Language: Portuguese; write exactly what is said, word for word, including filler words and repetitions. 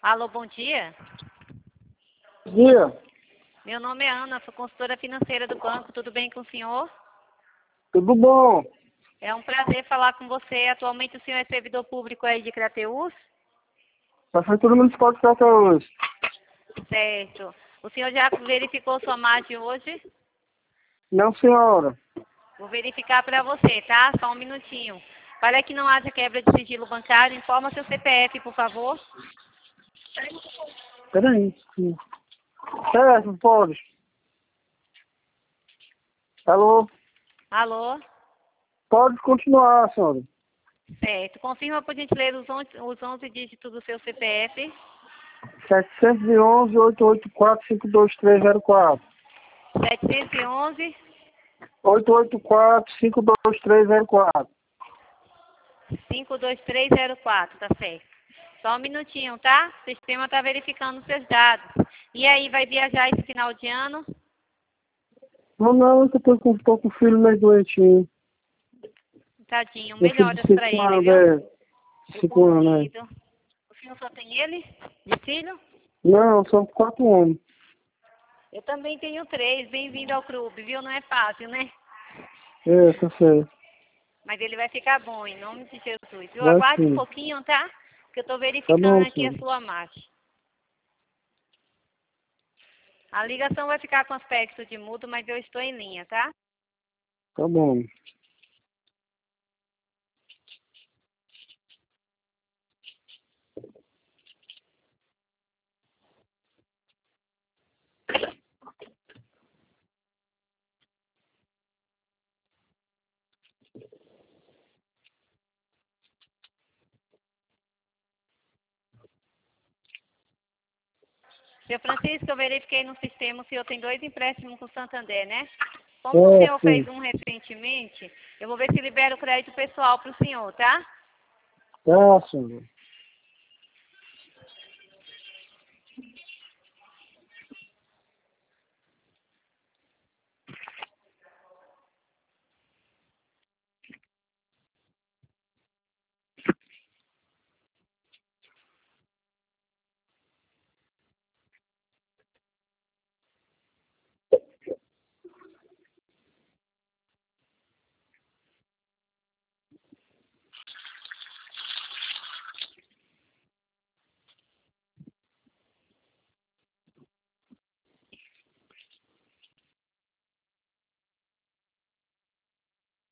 Alô, bom dia. Bom dia. Meu nome é Ana, sou consultora financeira do banco. Tudo bem com o senhor? Tudo bom? É um prazer falar com você. Atualmente o senhor é servidor público aí de Crateús? Prefeitura Municipal de Crateús. Certo. O senhor já verificou sua margem hoje? Não, senhora. Vou verificar para você, tá? Só um minutinho. Para que não haja quebra de sigilo bancário, informa seu C P F, por favor. Peraí. Sim. Certo, pode. Alô? Alô? Pode continuar, senhora. Certo. Confirma, por gentileza, os onze, os onze dígitos do seu C P F. setecentos e onze, oitocentos e oitenta e quatro, cinco dois três zero quatro. setecentos e onze, oitocentos e oitenta e quatro, cinco dois três zero quatro. cinco dois três zero quatro, tá certo. Só um minutinho, tá? O sistema tá verificando os seus dados. E aí, vai viajar esse final de ano? Não, não, que eu tô com, tô com o filho meio doentinho. Tadinho, Meu filho de melhoras pra cinco ele, anos, viu? é. Eu cinco anos, né? convido. O senhor só tem ele de filho? Não, são quatro anos. Eu também tenho três. Bem-vindo ao clube, viu? Não é fácil, né? É, tá certo. Mas ele vai ficar bom, em nome de Jesus. Eu Vai aguarde um sim. pouquinho, tá? Que eu tô Tá verificando bom, aqui a senhora. sua marcha. A ligação vai ficar com aspecto de mudo, mas eu estou em linha, tá? Tá bom. Seu Francisco, eu verifiquei no sistema, o senhor tem dois empréstimos com o Santander, né? Como o É, senhor fez sim. um recentemente, eu vou ver se libera o crédito pessoal para o senhor, tá? Tá, senhora.